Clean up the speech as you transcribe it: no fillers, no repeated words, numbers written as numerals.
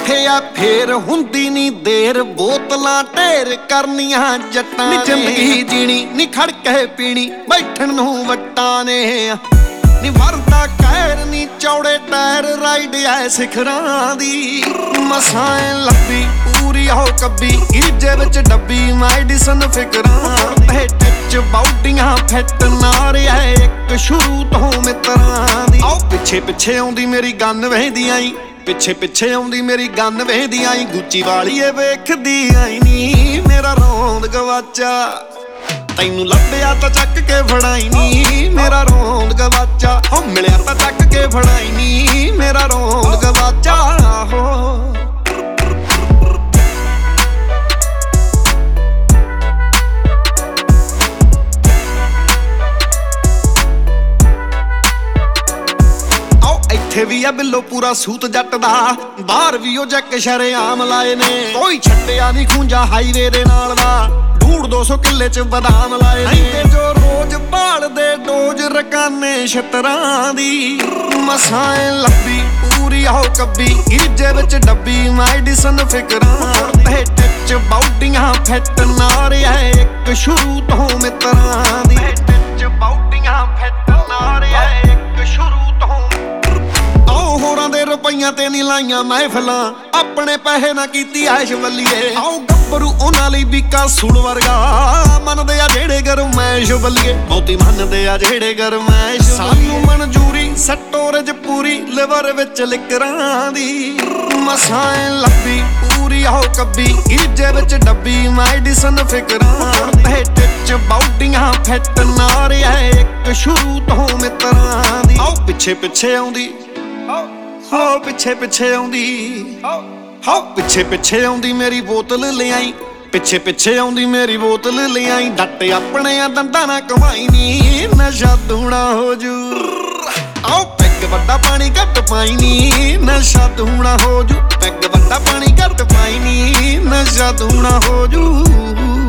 ਬੈਠੇ ਆ ਫੇਰ ਹੁੰਦੀ ਨੀ ਦੇਰ, ਬੋਤਲਾਂ ਢੇਰ ਕਰਨੀਆਂ ਜੱਟਾਂ ਨੇ। ਜ਼ਿੰਦਗੀ ਜੀਣੀ ਨੀ ਖੜ ਕੇ ਪੀਣੀ, ਬੈਠਣ ਨੂੰ ਵੱਟਾਂ ਨੇ। ਨੀ ਵਰਦਾ ਕਹਿਰ ਨੀ ਚੌੜੇ ਟਾਇਰ, ਰਾਈਡ ਐ ਸਿਖਰਾਂ ਦੀ। ਮਸਾਂ ਲੱਭੀ ਪੂਰੀ ਹੋ ਕੱਬੀ, ਗੀਜੇ ਵਿੱਚ ਡੱਬੀ ਮੈਡੀਸਨ ਫਿਕਰਾਂ ਤੇ ਟੱਚ ਬਾਉਡੀਆਂ ਫਿੱਟ ਨਾ ਰਿਹਾ ਇੱਕ ਸ਼ੁਰੂ ਤੋਂ ਮਿੱਤਰਾਂ ਦੀ। ਆਓ ਪਿੱਛੇ ਪਿੱਛੇ ਆਉਂਦੀ ਮੇਰੀ ਗੰਨ ਵਹਿੰਦੀ ਆਈ, ਪਿੱਛੇ ਪਿੱਛੇ ਆਉਂਦੀ ਮੇਰੀ ਗੰਨ ਵਹਿੰਦੀ ਆਈ। ਗੁੱਚੀ ਵਾਲੀ ਏ ਵੇਖਦੀ ਆਈ ਨੀ ਮੇਰਾ ਰੌਂਦ ਗਵਾਚਾ, ਤੈਨੂੰ ਲੱਭਿਆ ਤਾਂ ਚੱਕ ਕੇ ਫੜਾਈ ਨੀ ਮੇਰਾ ਰੌਂਦ ਗਵਾਚਾ। ਹੋ ਮਿਲਿਆ ਤਾਂ ਚੱਕ ਕੇ ਫੜਾਈ ਨੀ ਮੇਰਾ ਰੌਂਦ ਗਵਾਚਾ। ਹੋ ਇੱਥੇ ਵੀ ਆ ਬਿੱਲੋ ਪੂਰਾ ਸੂਤ ਜੱਟ ਦਾ, ਬਾਹਰ ਵੀ ਉਹ ਜੱਕ ਸ਼ਰੇਆਮ ਲਾਏ ਨੇ। ਕੋਈ ਛੱਡਿਆ ਨੀ ਖੂੰਜਾ ਹਾਈਵੇ ਦੇ ਨਾਲ ਦਾ, 200 ਕਿੱਲੇ ਚ ਬਦਾਮ ਲਾਏ ਨੇ। ਜੋ ਰੋਜ਼ ਭਾਲਦੇ ਡੋਜ ਰਕਾਨੇ ਛਤਰਾਂ ਦੀ। ਮਸਾਂ ਲੱਭੀ ਪੂਰੀ ਹੋ ਕੱਬੀ, ਗੀਜੇ ਵਿੱਚ ਡੱਬੀ ਮੈਡੀਸਨ ਫਿਕਰਾਂ ਤੇ ਟੱਚ ਬਾਉਡੀਆਂ ਫਿੱਟ ਨਾ ਰਿਹਾ ਇੱਕ ਸ਼ੁਰੂ ਤੋਂ ਮਿੱਤਰਾਂ ਦੀ। ਟੱਚ ਬਾਉਡੀਆਂ ਫਿੱਟ ਨਾ ਰਿਹਾ ਇੱਕ ਸ਼ੁਰੂ ਤੋਂ। ਆਓ ਹੋਰਾਂ ਦੇ ਰੁਪਈਆਂ ਤੇ ਨੀ ਲਾਈਆਂ ਮਹਿਫਲਾਂ, ਆਪਣੇ ਪੈਸੇ ਨਾ ਕੀਤੀ ਐਸ਼ ਬੱਲੀਏ। ਆਓ ਗੱਭਰੂ ਉਹਨਾਂ ਲਈ ਬੀਕਾ ਸੂਲ ਵਰਗਾ, ਮੰਨਦੇ ਆ ਜਿਹੜੇ ਗਰਮੈਸ਼ ਬੱਲੀਏ। ਬਹੁਤੀ ਮੰਨਦੇ ਆ ਜਿਹੜੇ ਗਰਮੈਸ਼। ਸਾਨੂੰ ਮਨਜ਼ੂਰੀ ਸਟੋਰੇਜ ਪੂਰੀ, ਲਿਵਰ ਵਿੱਚ ਲਿਕਰਾਂ ਦੀ। ਮਸਾਂ ਲੱਭੀ ਪੂਰੀ ਹੋ ਕੱਬੀ, ਗੀਜੇ ਵਿੱਚ ਡੱਬੀ ਮੈਡੀਸਨ ਫਿਕਰਾਂ ਤੇ ਟੱਚ ਬਾਉਡੀਆਂ ਫਿੱਟ ਨਾ ਰਿਹਾ ਇੱਕ ਸ਼ੁਰੂ ਤੋਂ ਮਿੱਤਰਾਂ ਦੀ। ਆਓ ਪਿੱਛੇ ਪਿੱਛੇ ਆਉਂਦੀ, ਹੋ ਪਿੱਛੇ ਪਿੱਛੇ ਆਉਂਦੀ, ਹੋ ਪਿੱਛੇ ਪਿੱਛੇ ਆਉਂਦੀ ਮੇਰੀ ਬੋਤਲ ਲਿਆਈ, ਪਿੱਛੇ ਪਿੱਛੇ ਆਉਂਦੀ ਮੇਰੀ ਬੋਤਲ ਲਿਆਈ। ਡੱਟ ਆਪਣੇ ਆ ਦੰਦਾਂ ਨਾ ਕਮਾਈ ਨੀ ਨਸ਼ਾ ਦੂਣਾ ਹੋ ਜੂ। ਆਓ ਪੈਗ ਵੱਡਾ ਪਾਣੀ ਘੱਟ ਪਾਈ ਨੀ ਨਸ਼ਾ ਦੂਣਾ ਹੋ ਜੂ। ਪੈਗ ਵੱਡਾ ਪਾਣੀ ਘੱਟ ਪਾਈ ਨੀ ਨਸ਼ਾ ਦੂਣਾ ਹੋ ਜੂ।